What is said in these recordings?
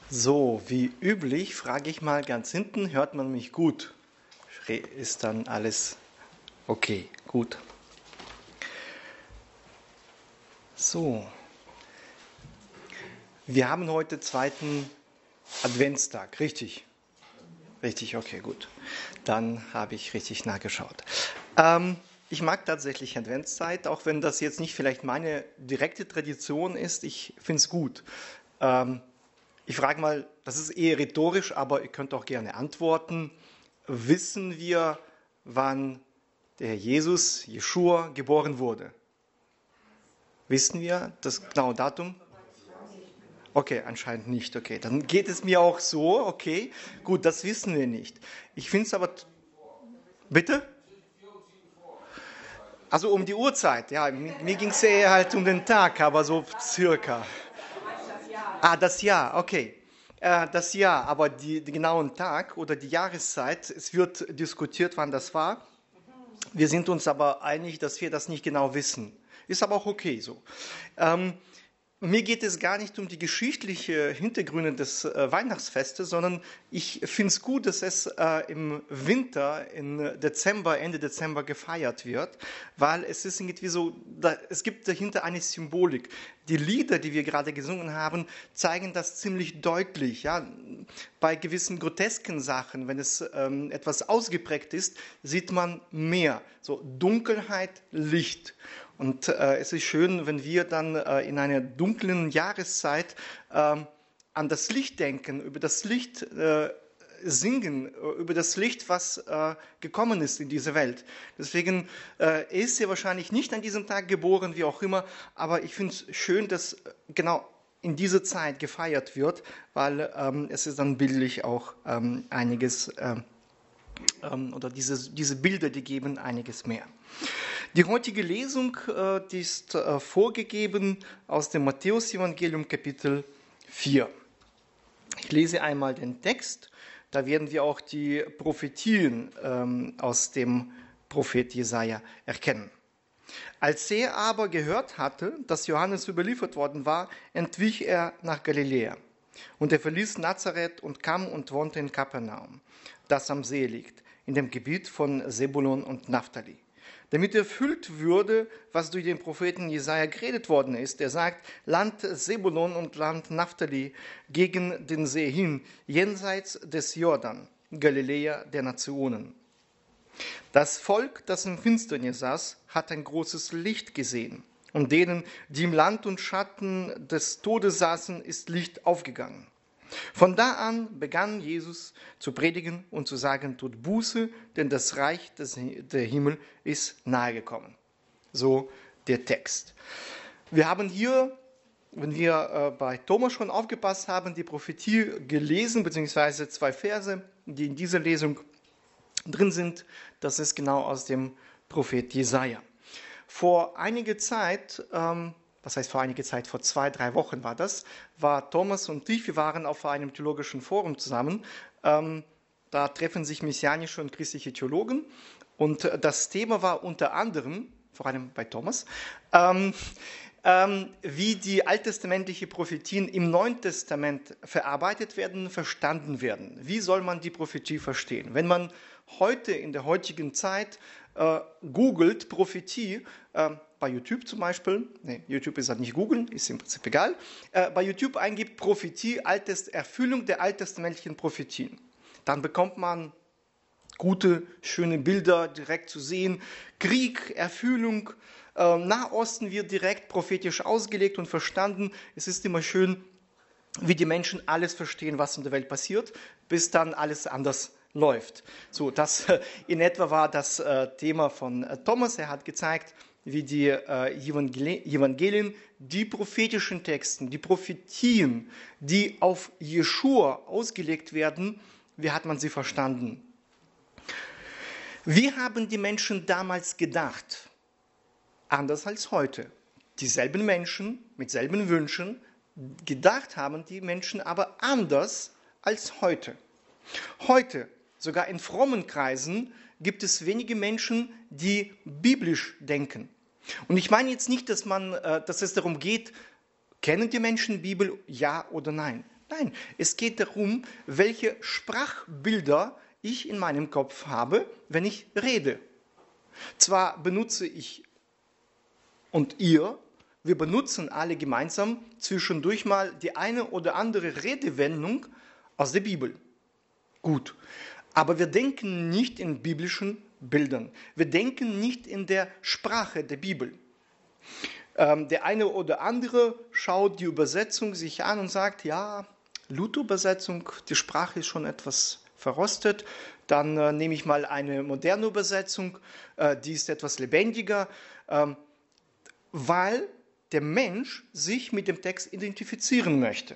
So, wie üblich, frage ich mal ganz hinten, hört man mich gut? Ist dann alles okay, gut. So, wir haben heute zweiten Adventstag, richtig? Richtig, okay, gut. Dann habe ich richtig nachgeschaut. Ich mag tatsächlich Adventszeit, auch wenn das jetzt nicht vielleicht meine direkte Tradition ist, ich finde es gut. Ich frage mal, das ist eher rhetorisch, aber ihr könnt auch gerne antworten. Wissen wir, wann der Herr Jesus, Jeschua, geboren wurde? Wissen wir das genaue Datum? Okay, anscheinend nicht. Okay, dann geht es mir auch so. Okay, gut, das wissen wir nicht. Ich finde es aber... Bitte? Also um die Uhrzeit, ja, mir ging es eher halt um den Tag, aber so circa. Ah, das Jahr, okay. Das Jahr, aber die genauen Tag oder die Jahreszeit, es wird diskutiert, wann das war. Wir sind uns aber einig, dass wir das nicht genau wissen. Ist aber auch okay so. Mir geht es gar nicht um die geschichtlichen Hintergründe des Weihnachtsfestes, sondern ich finde es gut, dass es im Winter, im Dezember, Ende Dezember gefeiert wird, weil es ist irgendwie so, es gibt dahinter eine Symbolik. Die Lieder, die wir gerade gesungen haben, zeigen das ziemlich deutlich. Ja? Bei gewissen grotesken Sachen, wenn es etwas ausgeprägt ist, sieht man mehr. So Dunkelheit, Licht. Und es ist schön, wenn wir dann in einer dunklen Jahreszeit an das Licht denken, über das Licht singen, über das Licht, was gekommen ist in diese Welt. Deswegen ist er wahrscheinlich nicht an diesem Tag geboren, wie auch immer, aber ich finde es schön, dass genau in dieser Zeit gefeiert wird, weil es ist dann bildlich auch einiges, oder diese Bilder, die geben einiges mehr. Die heutige Lesung die ist vorgegeben aus dem Matthäus-Evangelium Kapitel 4. Ich lese einmal den Text, da werden wir auch die Prophetien aus dem Prophet Jesaja erkennen. Als er aber gehört hatte, dass Johannes überliefert worden war, entwich er nach Galiläa. Und er verließ Nazareth und kam und wohnte in Kapernaum, das am See liegt, in dem Gebiet von Sebulon und Naphtali, damit erfüllt würde, was durch den Propheten Jesaja geredet worden ist. Er sagt, Land Sebulon und Land Naphtali gegen den See hin, jenseits des Jordan, Galiläa der Nationen. Das Volk, das im Finsternis saß, hat ein großes Licht gesehen. Und denen, die im Land und Schatten des Todes saßen, ist Licht aufgegangen. Von da an begann Jesus zu predigen und zu sagen, tut Buße, denn das Reich der Himmel ist nahegekommen. So der Text. Wir haben hier, wenn wir bei Thomas schon aufgepasst haben, die Prophetie gelesen, beziehungsweise 2 Verse, die in dieser Lesung drin sind. Das ist genau aus dem Prophet Jesaja. Vor einiger Zeit, was heißt vor einiger Zeit, vor 2-3 Wochen war Thomas und ich, wir waren auf einem theologischen Forum zusammen. Da treffen sich messianische und christliche Theologen. Und das Thema war unter anderem, vor allem bei Thomas, wie die alttestamentlichen Prophetien im Neuen Testament verarbeitet werden, verstanden werden. Wie soll man die Prophetie verstehen? Wenn man heute in der heutigen Zeit googelt Prophetie, bei YouTube zum Beispiel, YouTube ist halt nicht googeln, ist im Prinzip egal, bei YouTube eingibt Prophetie, Erfüllung der alttestamentlichen Prophetien, dann bekommt man gute, schöne Bilder direkt zu sehen, Krieg, Erfüllung, Nahosten wird direkt prophetisch ausgelegt und verstanden. Es ist immer schön, wie die Menschen alles verstehen, was in der Welt passiert, bis dann alles anders läuft. So, das in etwa war das Thema von Thomas. Er hat gezeigt, wie die Evangelien, die prophetischen Texten, die Prophetien, die auf Jeschua ausgelegt werden, wie hat man sie verstanden? Wie haben die Menschen damals gedacht? Anders als heute. Dieselben Menschen mit selben Wünschen, gedacht haben die Menschen aber anders als heute. Heute, sogar in frommen Kreisen, gibt es wenige Menschen, die biblisch denken. Und ich meine jetzt nicht, dass es darum geht, kennen die Menschen Bibel, ja oder nein? Nein, es geht darum, welche Sprachbilder ich in meinem Kopf habe, wenn ich rede. Zwar benutze ich und ihr, wir benutzen alle gemeinsam zwischendurch mal die eine oder andere Redewendung aus der Bibel. Gut, aber wir denken nicht in biblischen Bildern. Wir denken nicht in der Sprache der Bibel. Der eine oder andere schaut die Übersetzung sich an und sagt, ja, Luther-Übersetzung, die Sprache ist schon etwas verrostet. Dann nehme ich mal eine moderne Übersetzung, die ist etwas lebendiger, weil der Mensch sich mit dem Text identifizieren möchte.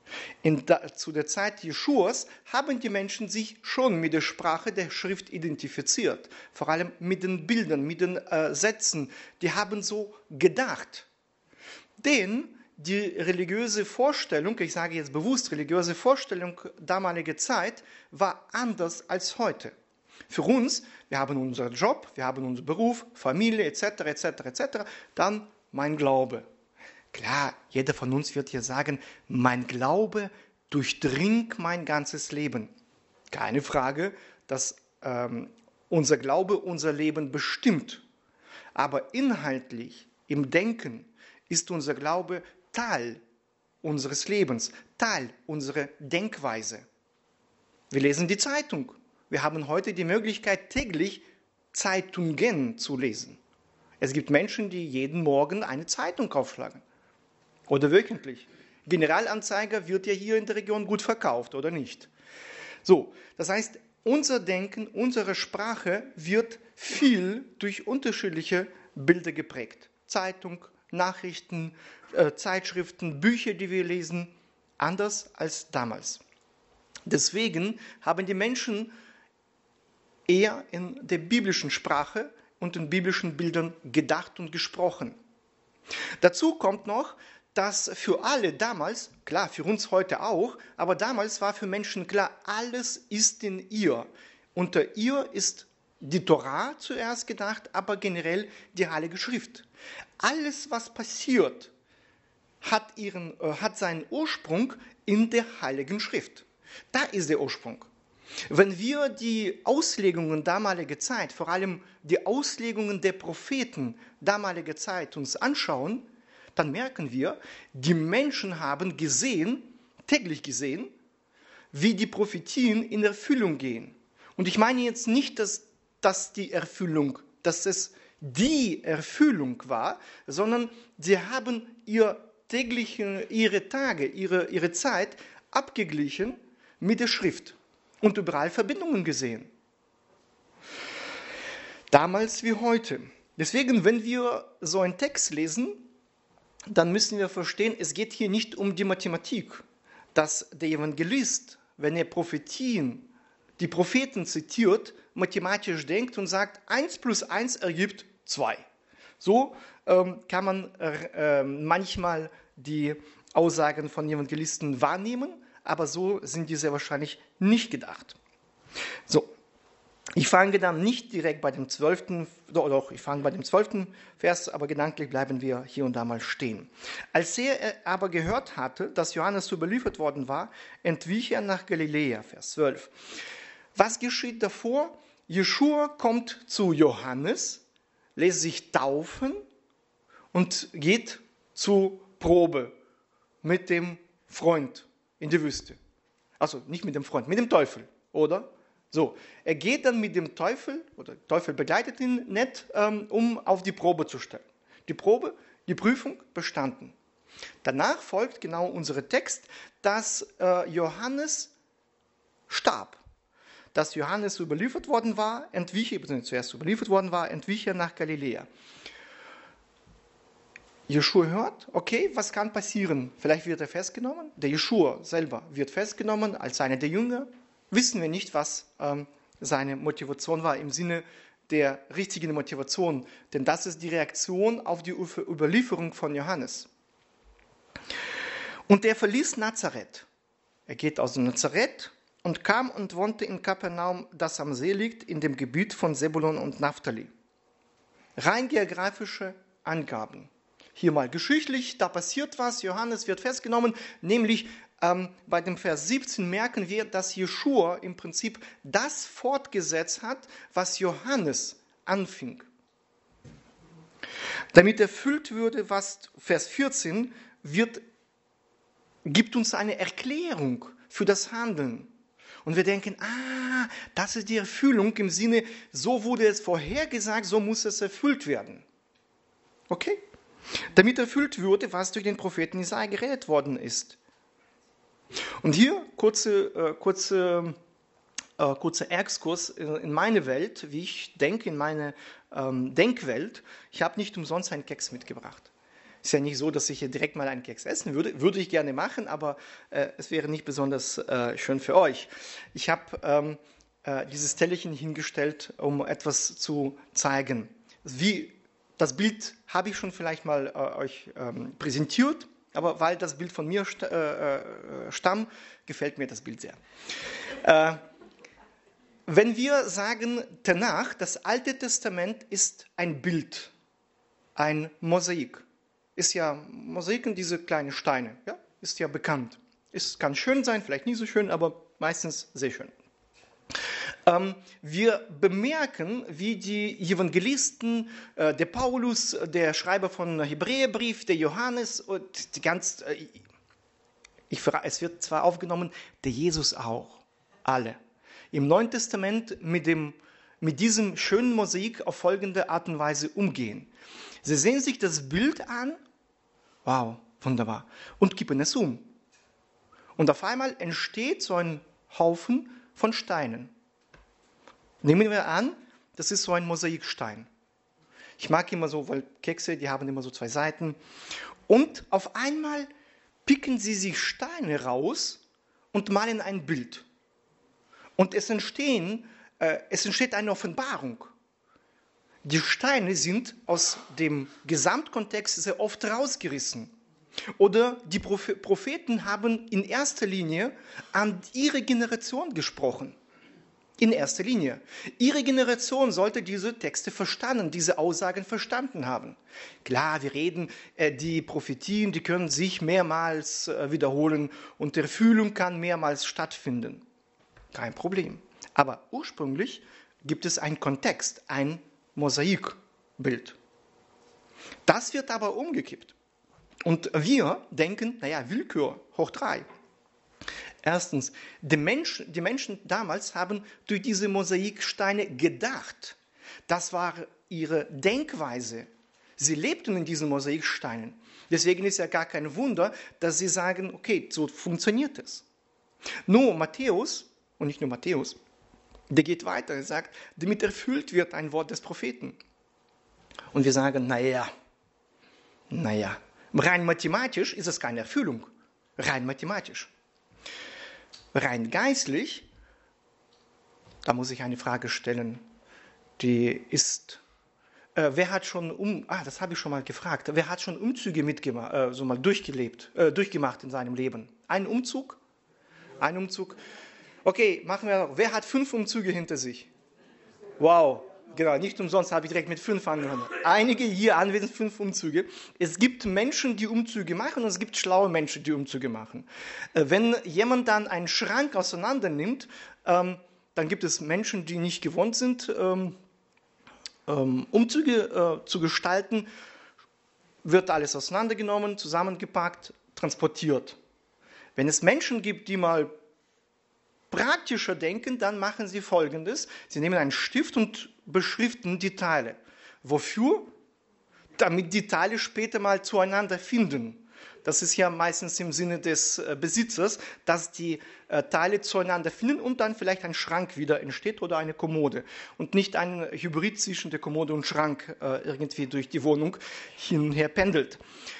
Zu der Zeit Jeschuas haben die Menschen sich schon mit der Sprache der Schrift identifiziert, vor allem mit den Bildern, mit den Sätzen. Die haben so gedacht. Denn die religiöse Vorstellung, ich sage jetzt bewusst religiöse Vorstellung damaliger Zeit, war anders als heute. Für uns, wir haben unseren Job, wir haben unseren Beruf, Familie etc., etc., etc., dann mein Glaube. Klar, jeder von uns wird hier sagen, mein Glaube durchdringt mein ganzes Leben. Keine Frage, dass unser Glaube unser Leben bestimmt. Aber inhaltlich, im Denken, ist unser Glaube Teil unseres Lebens, Teil unserer Denkweise. Wir lesen die Zeitung. Wir haben heute die Möglichkeit, täglich Zeitungen zu lesen. Es gibt Menschen, die jeden Morgen eine Zeitung aufschlagen. Oder wöchentlich. Generalanzeiger wird ja hier in der Region gut verkauft, oder nicht? So, das heißt, unser Denken, unsere Sprache wird viel durch unterschiedliche Bilder geprägt. Zeitung, Nachrichten, Zeitschriften, Bücher, die wir lesen, anders als damals. Deswegen haben die Menschen eher in der biblischen Sprache und in biblischen Bildern gedacht und gesprochen. Dazu kommt noch, dass für alle damals, klar, für uns heute auch, aber damals war für Menschen klar, alles ist in ihr. Unter ihr ist die Torah zuerst gedacht, aber generell die Heilige Schrift. Alles, was passiert, hat seinen Ursprung in der Heiligen Schrift. Da ist der Ursprung. Wenn wir die Auslegungen damaliger Zeit, vor allem die Auslegungen der Propheten damaliger Zeit uns anschauen, dann merken wir, die Menschen haben täglich gesehen, wie die Prophetien in Erfüllung gehen. Und ich meine jetzt nicht, dass es die Erfüllung war, sondern sie haben ihre Tage, ihre Zeit abgeglichen mit der Schrift und überall Verbindungen gesehen. Damals wie heute. Deswegen, wenn wir so einen Text lesen, dann müssen wir verstehen, es geht hier nicht um die Mathematik, dass der Evangelist, wenn er die Propheten zitiert, mathematisch denkt und sagt, 1 plus 1 ergibt 2. So kann man manchmal die Aussagen von Evangelisten wahrnehmen, aber so sind die sehr wahrscheinlich nicht gedacht. So, ich fange dann nicht direkt bei dem 12., doch, ich fange bei dem 12. Vers, aber gedanklich bleiben wir hier und da mal stehen. Als er aber gehört hatte, dass Johannes überliefert worden war, entwich er nach Galiläa, Vers 12. Was geschieht davor? Jeschua kommt zu Johannes, lässt sich taufen und geht zur Probe mit dem Freund in die Wüste. Also nicht mit dem Freund, mit dem Teufel, oder? So, er geht dann mit dem Teufel, oder der Teufel begleitet ihn nicht, um auf die Probe zu stellen. Die Prüfung bestanden. Danach folgt genau unser Text, dass Johannes starb. Dass Johannes überliefert worden war, entwich er nach Galiläa. Jeschua hört, okay, was kann passieren? Vielleicht wird er festgenommen. Der Jeschua selber wird festgenommen als einer der Jünger. Wissen wir nicht, was seine Motivation war, im Sinne der richtigen Motivation. Denn das ist die Reaktion auf die Überlieferung von Johannes. Und er verließ Nazareth. Er geht aus Nazareth und kam und wohnte in Kapernaum, das am See liegt, in dem Gebiet von Sebulon und Naphtali. Rein geografische Angaben. Hier mal geschichtlich, da passiert was, Johannes wird festgenommen, nämlich bei dem Vers 17 merken wir, dass Jeschua im Prinzip das fortgesetzt hat, was Johannes anfing. Damit erfüllt würde, was Vers 14 gibt uns eine Erklärung für das Handeln. Und wir denken, das ist die Erfüllung im Sinne, so wurde es vorhergesagt, so muss es erfüllt werden. Okay? Damit erfüllt würde, was durch den Propheten Jesaja geredet worden ist. Und hier kurzer Exkurs in meine Welt, wie ich denke, in meine Denkwelt. Ich habe nicht umsonst einen Keks mitgebracht. Ist ja nicht so, dass ich hier direkt mal einen Keks essen würde. Würde ich gerne machen, aber es wäre nicht besonders schön für euch. Ich habe dieses Tellerchen hingestellt, um etwas zu zeigen. Das Bild habe ich schon vielleicht mal euch präsentiert, aber weil das Bild von mir stammt, gefällt mir das Bild sehr. Wenn wir sagen, Tanach, das Alte Testament ist ein Bild, ein Mosaik. Ist ja Mosaiken, diese kleinen Steine, ja, ist ja bekannt. Kann schön sein, vielleicht nicht so schön, aber meistens sehr schön. Wir bemerken, wie die Evangelisten, der Paulus, der Schreiber von Hebräerbrief, der Johannes und es wird zwar aufgenommen, der Jesus auch, alle. Im Neuen Testament mit diesem schönen Mosaik auf folgende Art und Weise umgehen. Sie sehen sich das Bild an, wow, wunderbar, und kippen es um. Und auf einmal entsteht so ein Haufen von Steinen. Nehmen wir an, das ist so ein Mosaikstein. Ich mag immer so, weil Kekse, die haben immer so 2 Seiten. Und auf einmal picken sie sich Steine raus und malen ein Bild. Und es entsteht eine Offenbarung. Die Steine sind aus dem Gesamtkontext sehr oft rausgerissen. Oder die Propheten haben in erster Linie an ihre Generation gesprochen. In erster Linie. Ihre Generation sollte diese Texte verstanden, diese Aussagen verstanden haben. Klar, wir reden, die Prophetien, die können sich mehrmals wiederholen und die Erfüllung kann mehrmals stattfinden. Kein Problem. Aber ursprünglich gibt es einen Kontext, ein Mosaikbild. Das wird aber umgekippt. Und wir denken, Willkür, hoch 3. Erstens, die Menschen damals haben durch diese Mosaiksteine gedacht. Das war ihre Denkweise. Sie lebten in diesen Mosaiksteinen. Deswegen ist ja gar kein Wunder, dass sie sagen, okay, so funktioniert es. Nur Matthäus, und nicht nur Matthäus, der geht weiter, er sagt, damit erfüllt wird ein Wort des Propheten. Und wir sagen, rein mathematisch ist es keine Erfüllung. Rein mathematisch. Rein geistlich, da muss ich eine Frage stellen, die ist, wer hat schon das habe ich schon mal gefragt, wer hat schon Umzüge durchgemacht in seinem Leben? Ein Umzug? Ein Umzug? Okay, machen wir noch. Wer hat 5 Umzüge hinter sich? Wow, genau, nicht umsonst habe ich direkt mit 5 angefangen. Einige hier anwesend 5 Umzüge. Es gibt Menschen, die Umzüge machen und es gibt schlaue Menschen, die Umzüge machen. Wenn jemand dann einen Schrank auseinander nimmt, dann gibt es Menschen, die nicht gewohnt sind, Umzüge zu gestalten, wird alles auseinandergenommen, zusammengepackt, transportiert. Wenn es Menschen gibt, die mal praktischer denken, dann machen sie Folgendes. Sie nehmen einen Stift und beschriften die Teile. Wofür? Damit die Teile später mal zueinander finden. Das ist ja meistens im Sinne des Besitzers, dass die Teile zueinander finden und dann vielleicht ein Schrank wieder entsteht oder eine Kommode. Und nicht ein Hybrid zwischen der Kommode und Schrank irgendwie durch die Wohnung hin und her pendelt.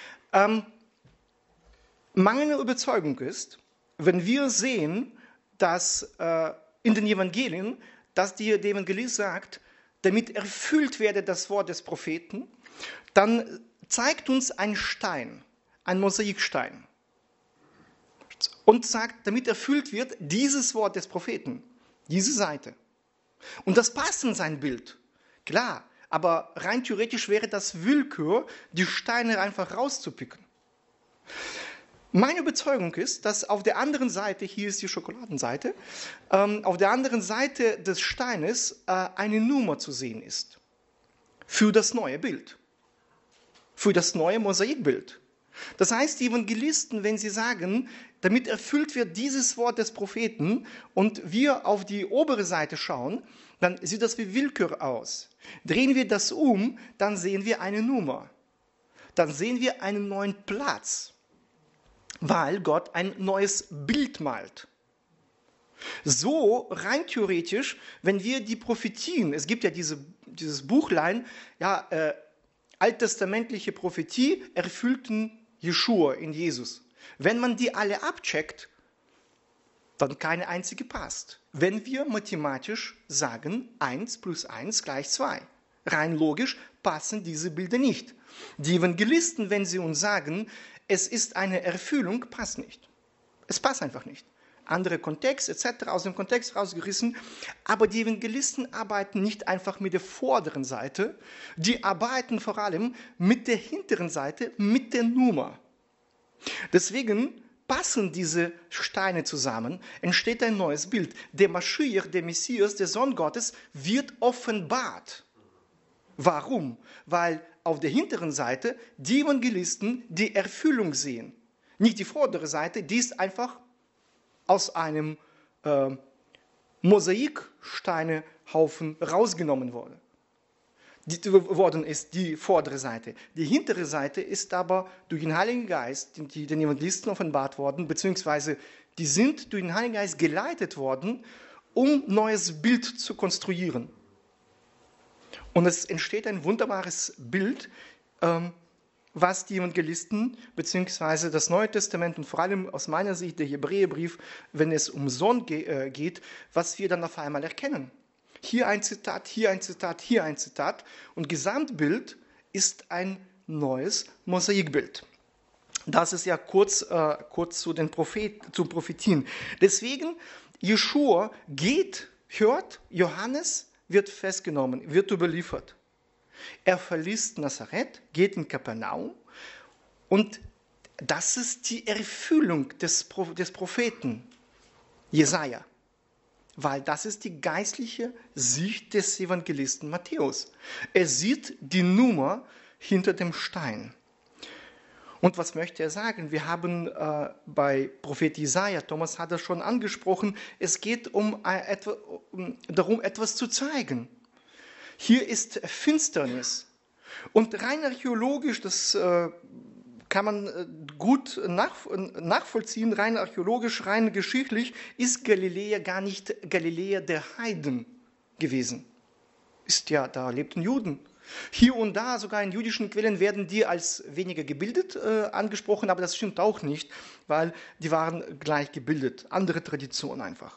Meine Überzeugung ist, wenn wir sehen, dass in den Evangelien, dass der Evangelist sagt, damit erfüllt werde das Wort des Propheten, dann zeigt uns ein Stein, ein Mosaikstein. Und sagt, damit erfüllt wird dieses Wort des Propheten, diese Seite. Und das passt in sein Bild. Klar, aber rein theoretisch wäre das Willkür, die Steine einfach rauszupicken. Meine Überzeugung ist, dass auf der anderen Seite, hier ist die Schokoladenseite, auf der anderen Seite des Steines eine Nummer zu sehen ist. Für das neue Bild. Für das neue Mosaikbild. Das heißt, die Evangelisten, wenn sie sagen, damit erfüllt wird dieses Wort des Propheten und wir auf die obere Seite schauen, dann sieht das wie Willkür aus. Drehen wir das um, dann sehen wir eine Nummer. Dann sehen wir einen neuen Platz, weil Gott ein neues Bild malt. So rein theoretisch, wenn wir die Prophetien, es gibt ja dieses Buchlein, ja, alttestamentliche Prophetie erfüllten Jeschua in Jesus. Wenn man die alle abcheckt, dann keine einzige passt. Wenn wir mathematisch sagen, 1 plus 1 gleich 2. Rein logisch passen diese Bilder nicht. Die Evangelisten, wenn sie uns sagen, es ist eine Erfüllung, passt nicht. Es passt einfach nicht. Andere Kontext etc., aus dem Kontext rausgerissen. Aber die Evangelisten arbeiten nicht einfach mit der vorderen Seite, die arbeiten vor allem mit der hinteren Seite, mit der Nummer. Deswegen passen diese Steine zusammen, entsteht ein neues Bild. Der Maschiach, der Messias, der Sohn Gottes, wird offenbart. Warum? Weil auf der hinteren Seite die Evangelisten die Erfüllung sehen. Nicht die vordere Seite, die ist einfach aus einem Mosaiksteinehaufen rausgenommen worden. Ist die vordere Seite. Die hintere Seite ist aber durch den Heiligen Geist, die den Evangelisten offenbart worden, beziehungsweise die sind durch den Heiligen Geist geleitet worden, um ein neues Bild zu konstruieren. Und es entsteht ein wunderbares Bild, was die Evangelisten, beziehungsweise das Neue Testament und vor allem aus meiner Sicht der Hebräerbrief, wenn es um Sohn geht, was wir dann auf einmal erkennen. Hier ein Zitat, hier ein Zitat, hier ein Zitat. Und Gesamtbild ist ein neues Mosaikbild. Das ist ja kurz zu den Prophetien. Deswegen, Jeschua hört, Johannes wird festgenommen, wird überliefert. Er verlässt Nazareth, geht in Kapernaum und das ist die Erfüllung des Propheten Jesaja. Weil das ist die geistliche Sicht des Evangelisten Matthäus. Er sieht die Nummer hinter dem Stein. Und was möchte er sagen? Wir haben bei Prophet Jesaja, Thomas hat das schon angesprochen, es geht darum, etwas zu zeigen. Hier ist Finsternis. Und rein archäologisch, das kann man gut nachvollziehen, rein archäologisch, rein geschichtlich, ist Galiläa gar nicht Galiläa der Heiden gewesen. Da lebten Juden. Hier und da, sogar in jüdischen Quellen, werden die als weniger gebildet angesprochen, aber das stimmt auch nicht, weil die waren gleich gebildet. Andere Tradition einfach.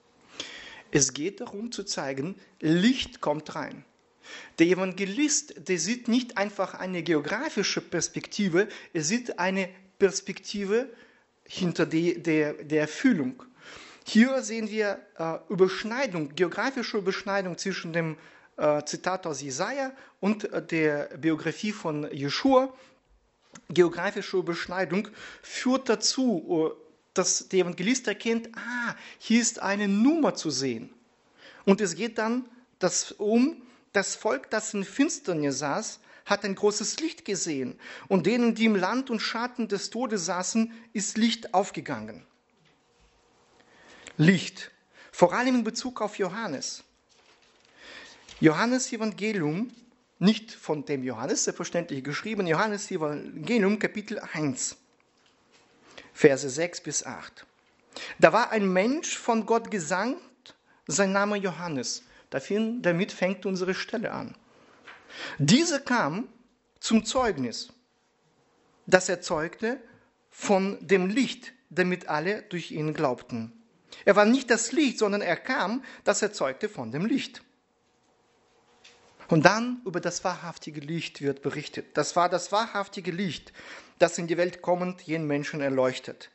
Es geht darum zu zeigen, Licht kommt rein. Der Evangelist, der sieht nicht einfach eine geografische Perspektive, er sieht eine Perspektive hinter der Erfüllung. Hier sehen wir geografische Überschneidung zwischen dem Zitat aus Jesaja und der Biografie von Jeschua. Geografische Überschneidung führt dazu, dass der Evangelist erkennt, hier ist eine Nummer zu sehen. Und es geht dann das Volk, das in Finsternis saß, hat ein großes Licht gesehen. Und denen, die im Land und Schatten des Todes saßen, ist Licht aufgegangen. Licht. Vor allem in Bezug auf Johannes. Johannes Evangelium, nicht von dem Johannes, selbstverständlich geschrieben, Johannes Evangelium, Kapitel 1, Verse 6 bis 8. Da war ein Mensch von Gott gesandt, sein Name Johannes. Damit fängt unsere Stelle an. Dieser kam zum Zeugnis, das er zeugte von dem Licht, damit alle durch ihn glaubten. Er war nicht das Licht, sondern er kam, das er zeugte von dem Licht. Und dann über das wahrhaftige Licht wird berichtet. Das war das wahrhaftige Licht, das in die Welt kommend jeden Menschen erleuchtet.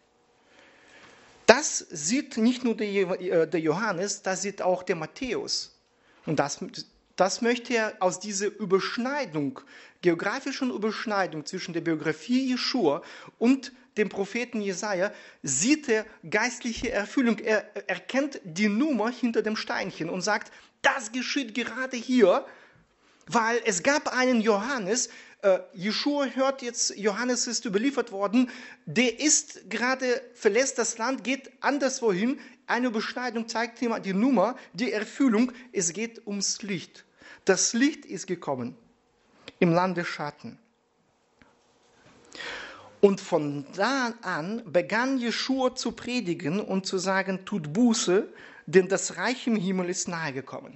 Das sieht nicht nur der Johannes, das sieht auch der Matthäus. Und das möchte er aus dieser geografischen Überschneidung zwischen der Biografie Jeschua und dem Propheten Jesaja, sieht er geistliche Erfüllung. Er erkennt die Nummer hinter dem Steinchen und sagt, das geschieht gerade hier, weil es gab einen Johannes, Jeschua hört jetzt, Johannes ist überliefert worden, der ist gerade, verlässt das Land, geht anderswohin, eine Beschneidung zeigt ihm die Nummer, die Erfüllung, es geht ums Licht. Das Licht ist gekommen im Land der Schatten. Und von da an begann Jeschua zu predigen und zu sagen, tut Buße, denn das Reich im Himmel ist nahe gekommen.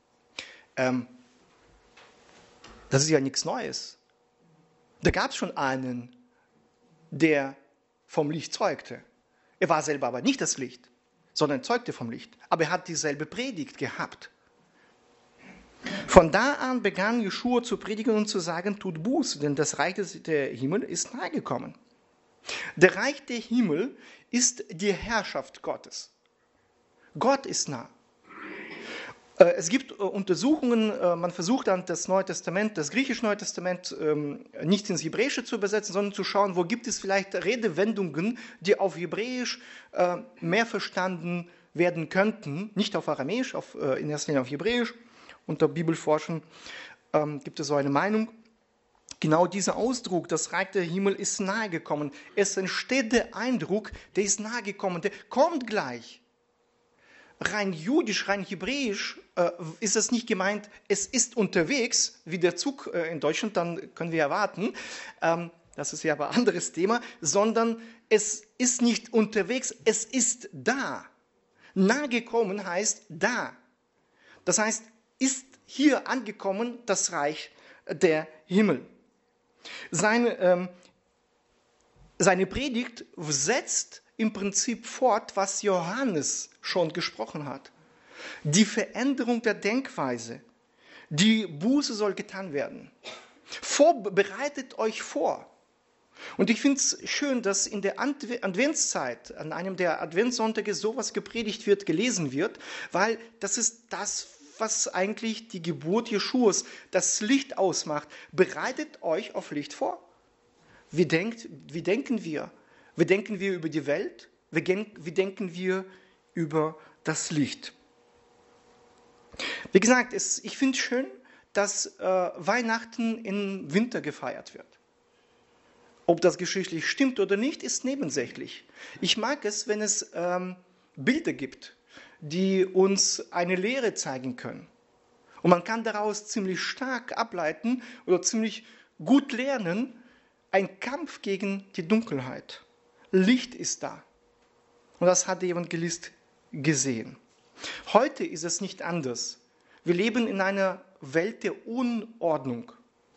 Das ist ja nichts Neues. Da gab es schon einen, der vom Licht zeugte. Er war selber aber nicht das Licht, sondern zeugte vom Licht. Aber er hat dieselbe Predigt gehabt. Von da an begann Jeschua zu predigen und zu sagen, tut Buße, denn das Reich der Himmel ist nahe gekommen. Der Reich der Himmel ist die Herrschaft Gottes. Gott ist nah. Es gibt Untersuchungen, man versucht dann das Neue Testament, das griechische Neue Testament nicht ins Hebräische zu übersetzen, sondern zu schauen, wo gibt es vielleicht Redewendungen, die auf Hebräisch mehr verstanden werden könnten, nicht auf Aramäisch, in erster Linie auf Hebräisch. Unter Bibelforschern gibt es so eine Meinung. Genau dieser Ausdruck, das Reich der Himmel ist nahe gekommen. Es entsteht der Eindruck, der ist nahe gekommen, der kommt gleich. Rein jüdisch, rein hebräisch ist es nicht gemeint, es ist unterwegs, wie der Zug in Deutschland, dann können wir erwarten, das ist ja aber ein anderes Thema, sondern es ist nicht unterwegs, es ist da. Nahe gekommen heißt da. Das heißt, ist hier angekommen das Reich der Himmel. Seine Predigt setzt im Prinzip fort, was Johannes schon gesprochen hat. Die Veränderung der Denkweise. Die Buße soll getan werden. Bereitet euch vor. Und ich finde es schön, dass in der Adventszeit, an einem der Adventssonntage, sowas gepredigt wird, gelesen wird, weil das ist das, was eigentlich die Geburt Jeschuas, das Licht ausmacht. Bereitet euch auf Licht vor. Wie denken wir? Wie denken wir über die Welt? Wie denken wir über das Licht? Wie gesagt, ich finde es schön, dass Weihnachten im Winter gefeiert wird. Ob das geschichtlich stimmt oder nicht, ist nebensächlich. Ich mag es, wenn es Bilder gibt, die uns eine Lehre zeigen können. Und man kann daraus ziemlich stark ableiten oder ziemlich gut lernen, ein Kampf gegen die Dunkelheit. Licht ist da. Und das hat der Evangelist gesehen. Heute ist es nicht anders. Wir leben in einer Welt der Unordnung.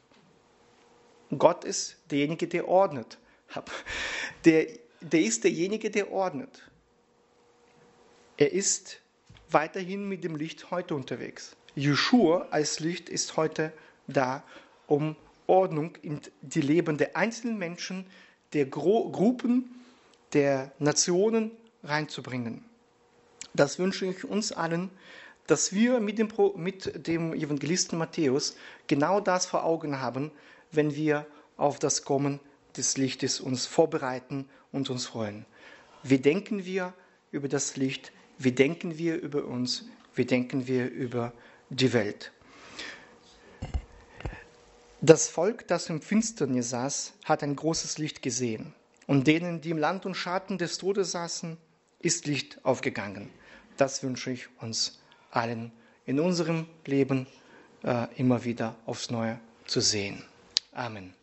Gott ist derjenige, der ordnet. Der ist derjenige, der ordnet. Er ist weiterhin mit dem Licht heute unterwegs. Jeschua als Licht ist heute da, um Ordnung in die Leben der einzelnen Menschen, der Gruppen, der Nationen reinzubringen. Das wünsche ich uns allen, dass wir mit dem Evangelisten Matthäus genau das vor Augen haben, wenn wir auf das Kommen des Lichtes uns vorbereiten und uns freuen. Wie denken wir über das Licht? Wie denken wir über uns? Wie denken wir über die Welt? Das Volk, das im Finstern saß, hat ein großes Licht gesehen. Und denen, die im Land und Schatten des Todes saßen, ist Licht aufgegangen. Das wünsche ich uns allen in unserem Leben immer wieder aufs Neue zu sehen. Amen.